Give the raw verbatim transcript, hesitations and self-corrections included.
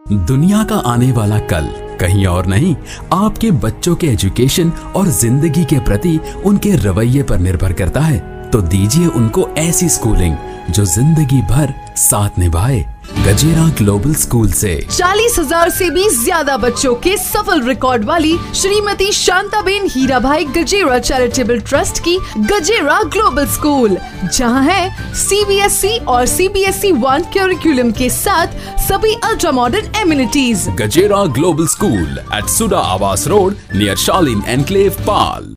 दुनिया का आने वाला कल कहीं और नहीं, आपके बच्चों के एजुकेशन और जिंदगी के प्रति उनके रवैये पर निर्भर करता है। तो दीजिए उनको ऐसी स्कूलिंग जो जिंदगी भर साथ निभाए। गजेरा ग्लोबल स्कूल से चालीस हजार से भी ज्यादा बच्चों के सफल रिकॉर्ड वाली श्रीमती शांताबेन हीराभाई गजेरा चैरिटेबल ट्रस्ट की गजेरा ग्लोबल स्कूल, जहां है सीबीएसई और सीबीएसई वन करिकुलम के साथ सभी ultra modern amenities. Gajera global school at SUDA Awas road near Shaleen enclave Pal.